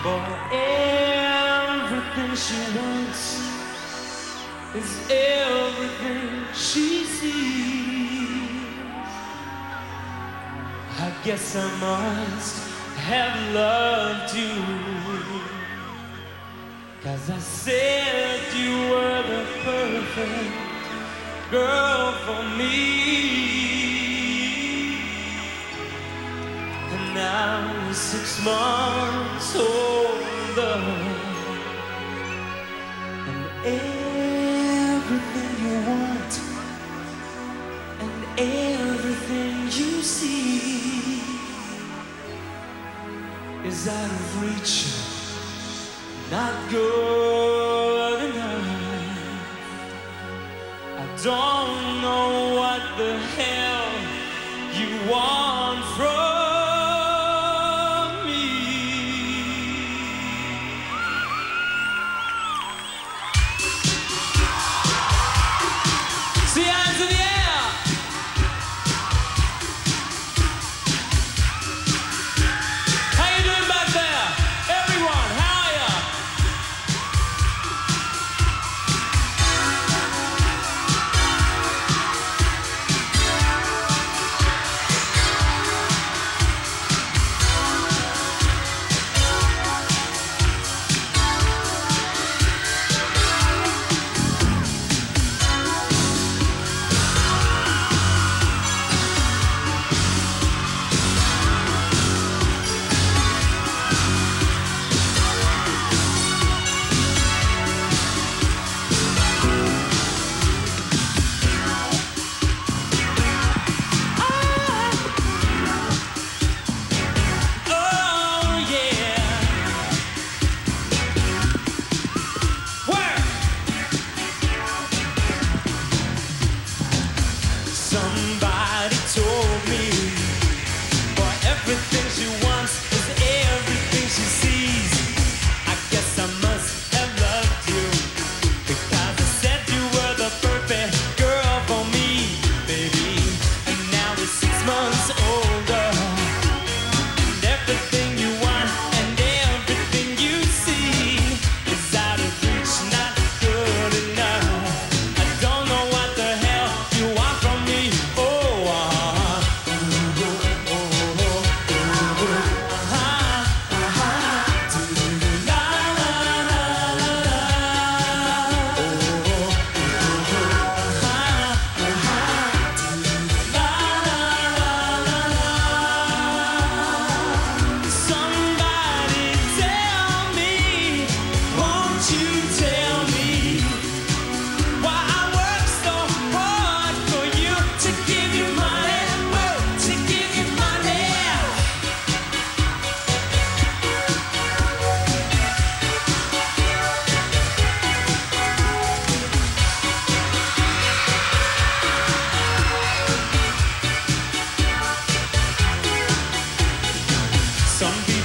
For everything she wants is everything she sees. I guess I must have loved you, 'cause I said you were the perfect girl for me. And now we're 6 months older, and everything you want and everything you see is out of reach, not good enough. I don't know what the hell you want from me. See, hands in the air. How you doing back there? Everyone, how are ya? Somebody told me for everything she wants is everything she sees. I guess I must have loved you, because I said you were the perfect girl for me, baby. And now we're 6 months older, and everything you want and everything you see is out of reach, not good enough. I don't know what the hell you want from me. Somebody tell me, won't you tell me why I work so hard for you to give you money, oh, to give you money. Some people